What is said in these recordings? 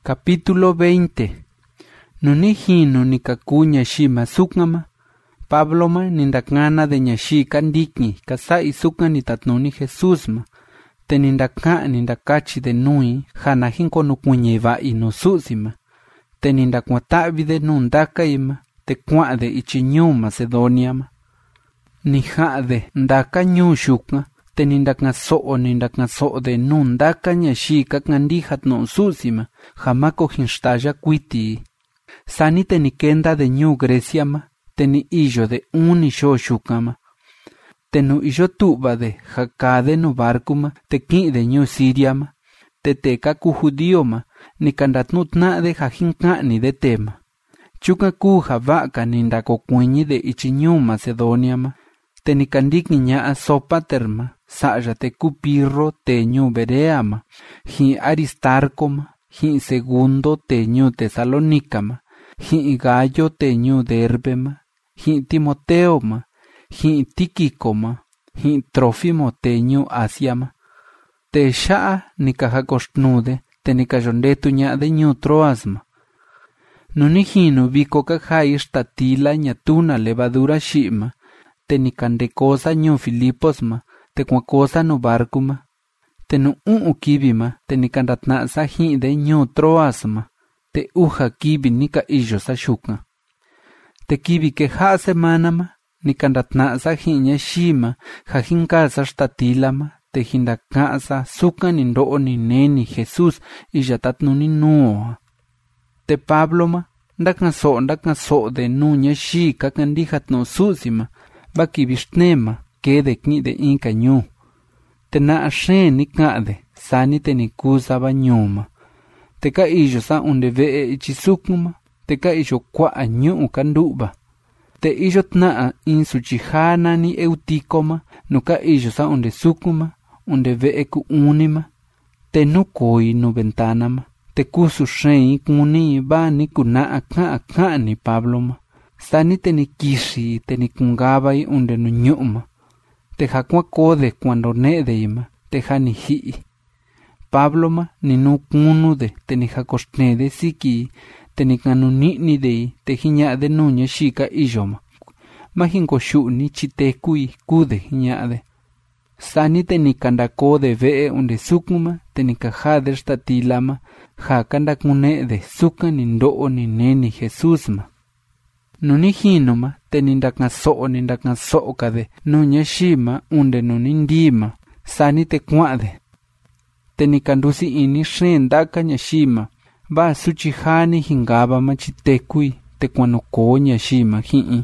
Capítulo 20. Nunihinu nikakuña shima sukngama, Pabloma nindakngana de ñashi kandikni kasai sukna nitatnuni Jesusma, te nindaka nindakachi de nui hanahinko nukuñeva inususima, te nindakwatavi de nundakaima, te kwa de ichiñu Macedoniama. Niha de ndaka nyu shukna, te nindakngaso de nundaka ñashi kaknandihat no susima, jamako hinshtaya kwiti. Sani te nikenda de nyu Greciama, te ni illo de unisho shukama. Te nu illo tuba de hakade no barkuma, te ki de nyu Siriama, te teka ku judioma, ni kandatnutna de hajinkani de tema. Chuka ku havaka nindakokuñi de ichiñu Macedoniama, te nikandik niña Sopaterma, saya te kupirro te nyu Bereama, hi Aristarcoma, hi segundo te nyu Tesalonicama, hi Gallo te nyu Derbema, hi Timoteoma, hi Tikikoma, hi Trofimo te nyu Asiama. Te shaa nikahakostnude, te nikayondetuña de nyu Troasma. Nunihinu viko kakhay statila ñatuna levadura shima, te nikandekosa nyu Filiposma, te kwakosa no barkuma, te nu kibima, te nikandatnasa hi de nyu Troasma, te uja kibi nika illosa shuka. Te kibi que ha semanama, nikandatnasa hi ña shima, hajinkasa statilama, te hindakasa suka nindo ni neni Jesus iyatatnuni nuoa. Te Pabloma, ndaknaso de nuña shi kakandihat no susima, bakibishnema, kede kni de inka nyu. Te na ashe nikade, sani te nikusa banyuma. Te ka illo sa unde vee ichisukuma, te ka illo kwa nyu kanduba. Te illo tnaa insuchihana ni eutikoma, no ka illo sa unde sukuma, unde vee ku unima. Te nukoi no ventanama. Te kusu shei kuni ba ni kuna aka ni Pabloma. Sani te nikishi te nikungabai unde no nyuma. Te hakwa kode cuando nedeima, te hani hii. Pabloma ni nukunu de te nihakostne de siki, te nikanunini de te hinya de nuña shika ijoma. Mahinko shuni chitekui kude hinya de. Sani te nikandako de vee unde sukuma, te nikahade statilama, hakandakune de suka nindo ni neni Jesusma. Nunihinuma te nindaknaso kade nuña shima unde nunindima, sani te kwade. Te nikandusi ini shendaka nyashima, ba suchihani hingaba machitekui, te kwanoko nyashima hii.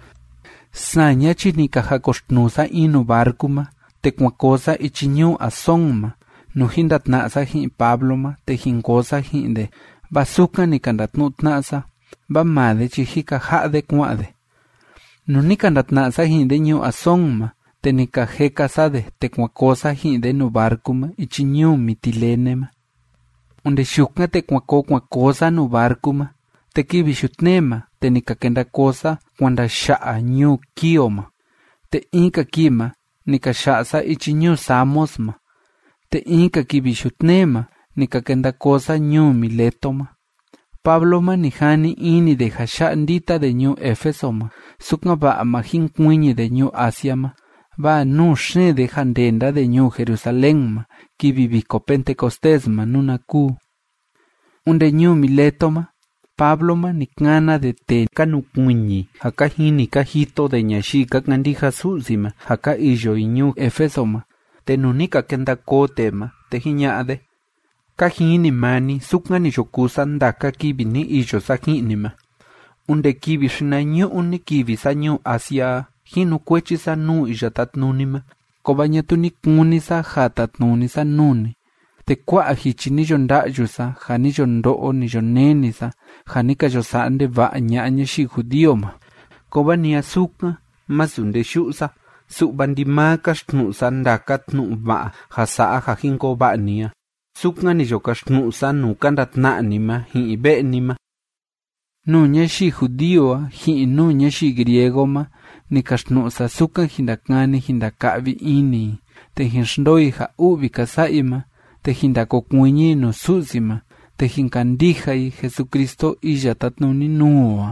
Sanya chinikahakostnusa inu barkuma, te kwakosa ichinyu asongma, nuhindatnasa hi Pabloma, te hingosa hinde, basuka nikandatnutnasa, ba made chihika hade kwade. Nunikandatnasa hinde nyu asongma, te nikahekasade te kwakosa hinde no barkuma ichinyu Mitilenema. Unde shukna te kwakosa no barkuma, te kibishutnema, te nikakendakosa kwanda shaa nyu Kioma. Te inka kima, nikashasa ichinyu Samosma. Te inka kibishutnema, nikakendakosa nyu Miletoma. Pabloma nihani ini de hasha ndita de nyu Efesoma, sukna ba amahin kuñi de nyu Asiama, ba nu she de handenda de nyu Jerusalemma, kibibiko Pentecostesma nunaku. Unde nyu Miletoma, Pabloma nikngana de te kanu kuñi, haka hini kahito de ñashi kaknandija susima, haka illo nyu Efesoma, te nunika kendakotema, te hiñade. Kahini mani sukngani shokusa ndaka kibi ni illo sa hinima. Unde kibi shina nyu uni kibi sa nyu Asia, hinu kwechi sa nu ijatatnunima, kobanya tuni kuni sa hatatnuni sa nuni. Te kwa ahichi ni yondajusa, hani yondoo ni yonenisa, hani kayosande va ñaña shi judioma. Kobania sukna, masunde shusa, subandimaka shtnusa ndaka tnu va, hasa hajinko va nia. Sukna ni yokashtnusa nukandatnanima, hi ibenima. Nuña shi judioa, hi nuña shi griegoma, ni kashtnusa suka hindakani hindakavi ini, te hinshdoi ha ubi kasaima, te hindakokuñi no susima, te hincandija y Jesucristo illa tatnuni nuwa.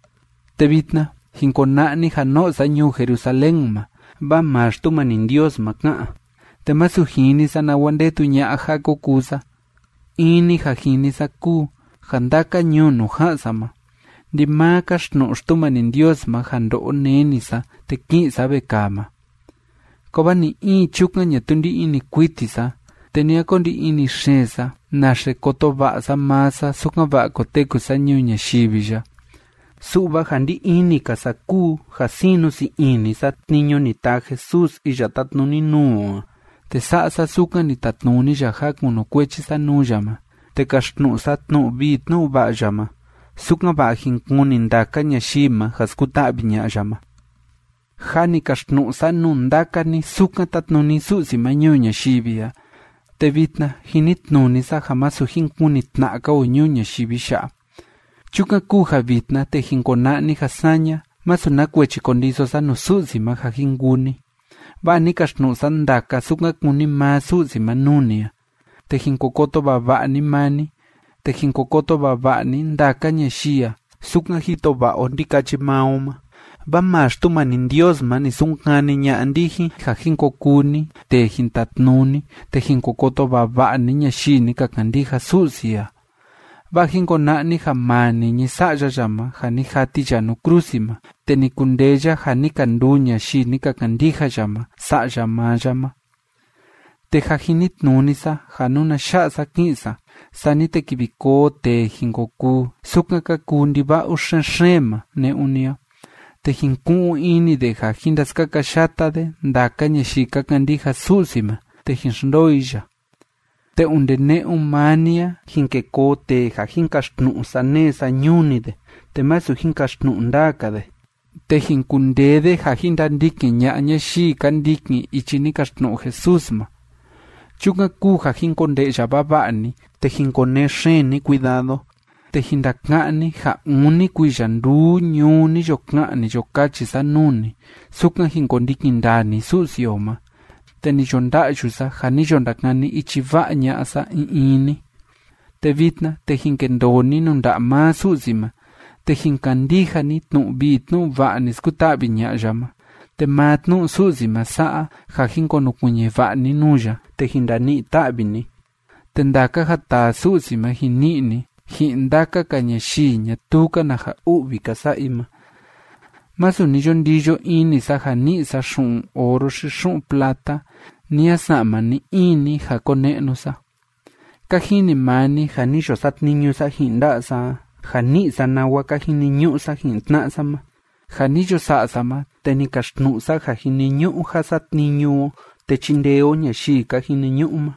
Te vitna, hinconani jano sa ñu Jerusalén ma, va más tu manin Dios ma ka. Te masujini sa nawande tu ñaja kokusa, ini jajini sa ku, jandaka ñu no jasama. Di maka shnoshtuman in Dios ma jando nenisa te kinsa bekama. Koba ni chuka nyatundi ini kuitisa, tenía kondi ini shesa, nashe koto basa masa suka ba koteku sa nyunya shibija. Suba jandi ini kasaku, jasinu si ini sa niño ni ta Jesús y ya tatnuni nuwa. Te sa suka ni tatnuni jahak uno kwechi sa nuyama. Te kashtnu sa tnu bit nu ba jama. Suka ba hinkuni ndaka nyashima jaskuta binya jama. Hani kashtnu sa nundaka ni suka tatnuni susi manyunya shibia. Te vitna hinitnuni sa jamasu hinkuni tnaka o nyunya shibisha. Chuka kuja vitna te hinkonani jasanya masuna kwechi kondiso sa no susi ma jahinguni. Bani kashtnu sa ndaka suka kuni ma susi manunia. Te hinkokoto babani mani. Te hinkokoto babani ndaka nyeshia. Suka hito ba ondikachi maoma. Ba más tu manin Dios man y sunkani nya andihi jahinkokuni te hintatnuni te hinkokoto babani nyashini kakandija susia. Ba hinkonani jamani ni saya jama jani hati jano cruzima te ni kundeja jani kandunya shini kakandija jama sa jama. Te jajinitnuni sa januna shasa kinsa sani te kibiko te hinkoku suka kakundi ba ushenshema ne unia. Te hinkuu ini de jajindas kakashata de ndaka nyeshika kandija susima te hinshndoija. Te undene umania hinkeko te jajinkashtnu sane sa nyunide te masu hinkashtnu ndaka de. Te hinkunde de jajindandiki nya nyeshi kandiki ichinikashtnu Jesusma. Chuka ku jajinkonde jababani te hinkone sheni cuidado. Te hindakani ja uni kuijandu nyuni jokani jokachi sanuni suka hinkondiki ndani susioma. Te ni jondajusa jani jondakani ichiva nyasa ini. Te vitna te hinkendoni nunda ma susima. Te hinkandija ni tnu bitnu vani skutabi nyajama. Te matnu susima saa ja hinkonukunye vani nuja te hindani tabini. Te ndaka jata susima hinini. Hindaka kanyeshi nyatuka na ja ubika sa ima. Masu ni jondillo ini sa jani sa shun oro shi shun plata ni asama ni ini ja konenu sa. Kahini mani jani josat niñu sa hinda sa jani sa nawa kahini nyu sa hintna sama. Jani josa sama te ni kashtnu sa jahini nyu jasat niñu te chindeo nyashi kahini nyu ma.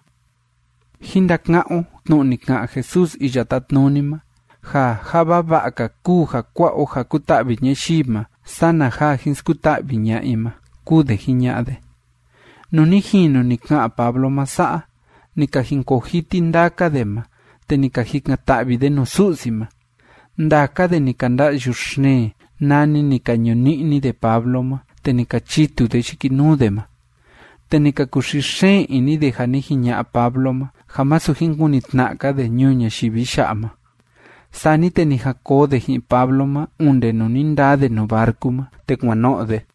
Hindak ngao tnuni nga Jesús y yatatnunima. Ja baba ku ja kwa o ja kutabi nyeshima. Sana ja hinskutabi nyaima. Kude hinyade. Nuni hinu ni nga Pablo masaa. Nika hinkohiti ndaka dema. Te nika hikatabi de nususima. Ndaka de nikanda yushne. Nani nika nyonini de Pablo ma. Te nika chitu de chikinudema. Te nika kushishe ini de janihi nya Pablo ma. Jamás ujinkunitnaka de ñuña shibishama. Sani te nijako de hi Pablo ma unde no ninda de no barco ma te guanode.